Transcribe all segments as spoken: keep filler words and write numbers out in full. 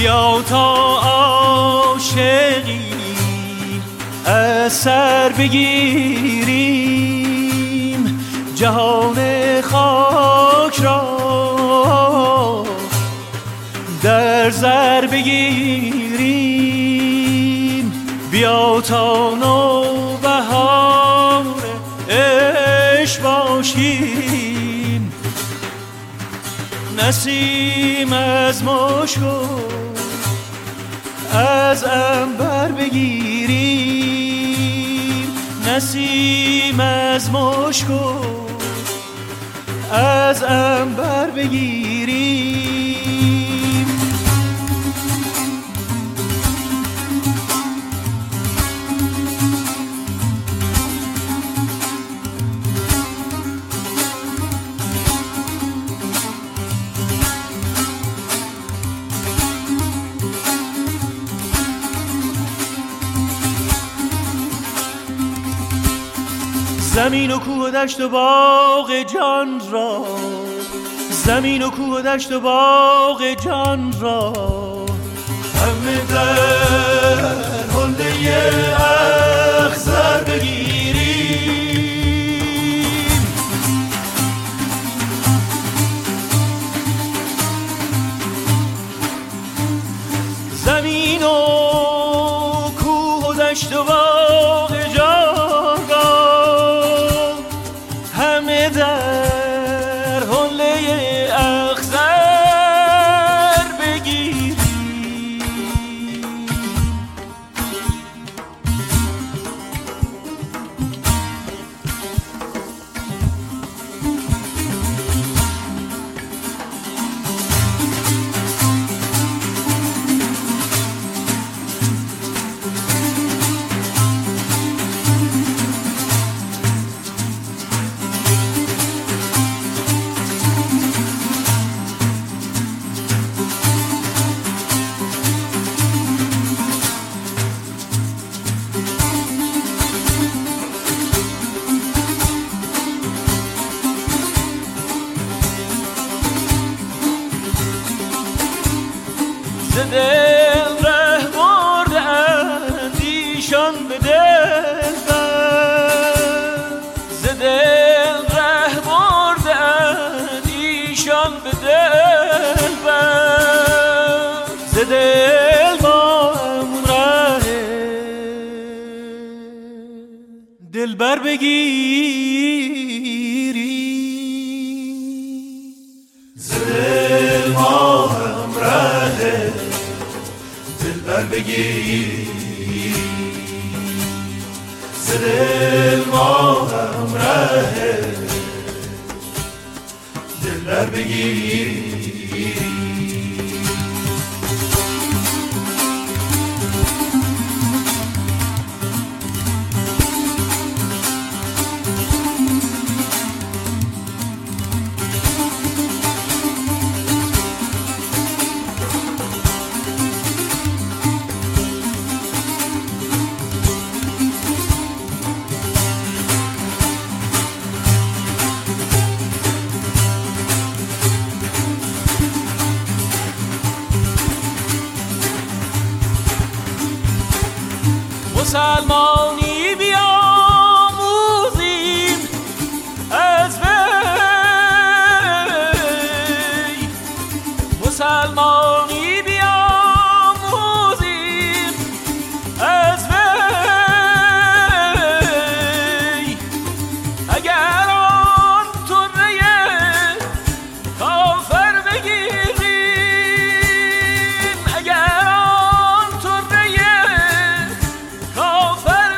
بیا تا عاشقی از سر بگیریم جهان خاک را در زر بگیریم. بیا تا نوبهار عشق باشیم، نسیم از مشک از عنبر بگیریم، نسیم از مشک از عنبر بگیریم. زمین و کوه و دشت و باغ جان را، زمین و کوه و دشت و باغ جان را همه در حله اخضر بگیریم. زمین و کوه و دشت و باغ جان را همه در حله اخضر بگیریم. ز دل ره برده اندیشان به دل بر، ز دل ره برده اندیشان به دل بر، ز دل با همون ره دلبر بگیری. ز دل با هم ره دلبر بگیری، ز دل ما هم ره دلبر بگیری. مسلمانی بیاموزیم از وی، مسلمانی بیاموزیم از وی. اگر آن طره کافر بگیریم، اگر آن طره کافر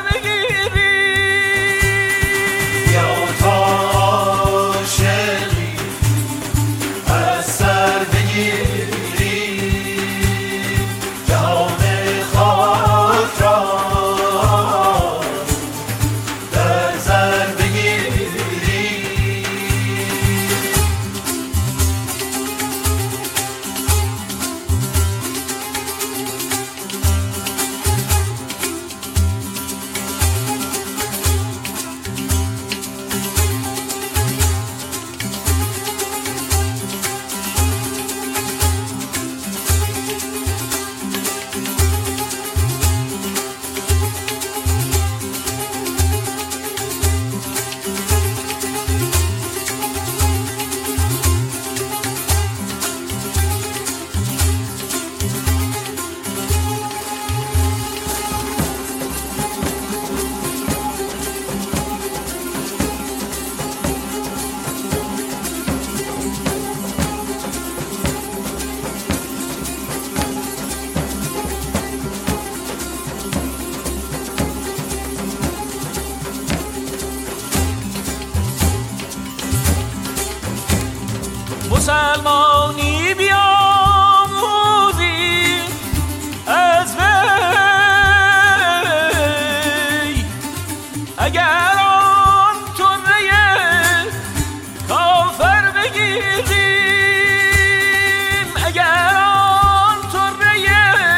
مسلمانی بیاموزی از وی، اگر آن طره کافر بگیریم، اگر آن طره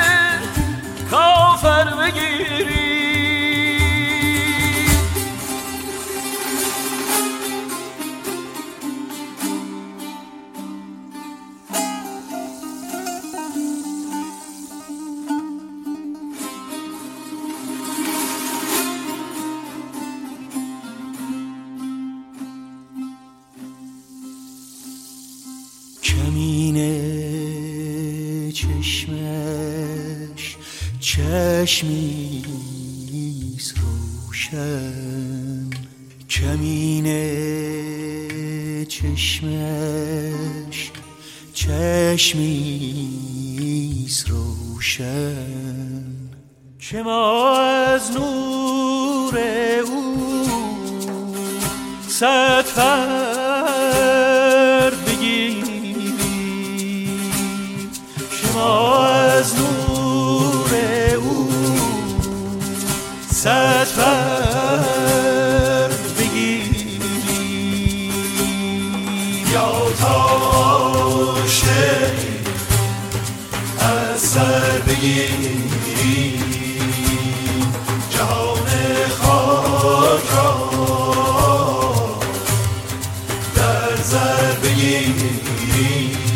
کافر بگیریم. کمین چشمش چشمیست روشن، کمین چشمش چشمیست روشن، که ما از نور او صد فرد بگیریم، که ما از نور او صد فرد بگیریم. یا تاشه از سر بگیریم، جهان خاک را در زر بگیریم.